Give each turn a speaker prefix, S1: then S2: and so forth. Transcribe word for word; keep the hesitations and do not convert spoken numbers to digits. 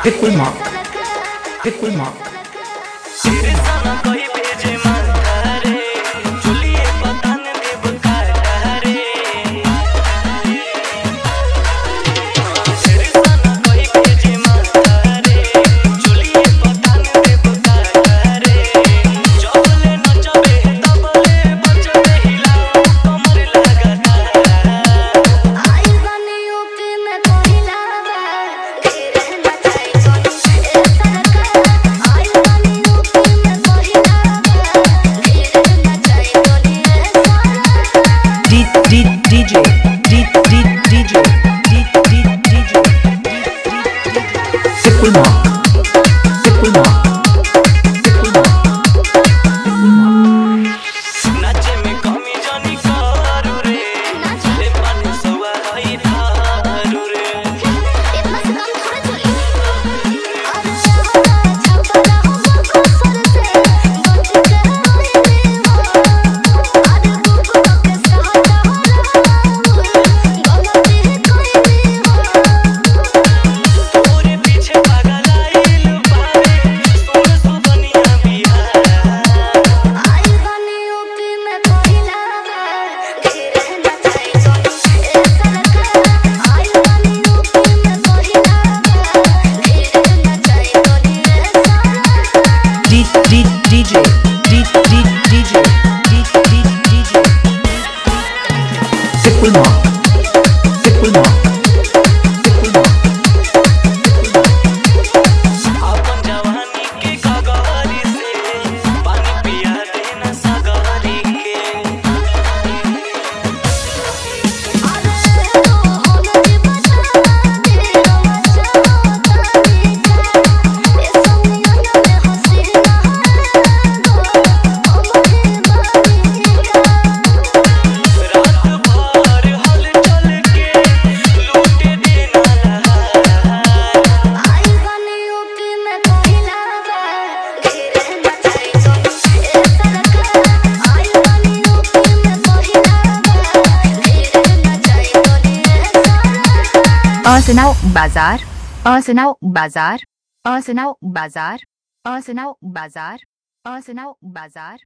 S1: Pickle Mark. Pickle Mark. D J, D D DJ, D D DJ, Pickle Mark, Pickle Mark, Pickle Mark.
S2: नाचे में कमी जानी कारू रे, ले पानी सवा रही थारू रे।
S3: इतना से काम थोड़ा चली। अरे यहाँ छपरा हो बखसर से, बच के आए हो। अरे बुबु के साथ हो गलती कोई नहीं हो।
S2: तोरे पीछे पागल आइल बारे, सोन सुबनिया बिहार।
S3: आई बनी यूपी में पहिला बार, गिरे न जाए जोनी ए सरकार। आई बनी यूपी में पहिला बार, गिरे न जाए जोनी ए सरकार।
S1: D D DJ, D D DJ, D D DJ, Pickle Mark, Pickle Mark, Pickle Mark.
S2: अपन जवानी के कगरी से, पानी पिया देना सगरी के।
S3: अरे तो होन जी बता दे मचा तानी का। ए समियन में हसीना है दो, अमहे बानी का।
S2: रात भर हलचल के, लूटे देना लहार।
S3: आई बनी यूपी में पहिला बार, गिरे न जाए जोनी ए सरकार। आई बनी यूपी में पहिला बार, गिरे न जाए जोनी ए सरकार।
S4: Arsenal Bazaar, Arsenal Bazaar, Arsenal Bazaar, Arsenal Bazaar, Arsenal Bazaar.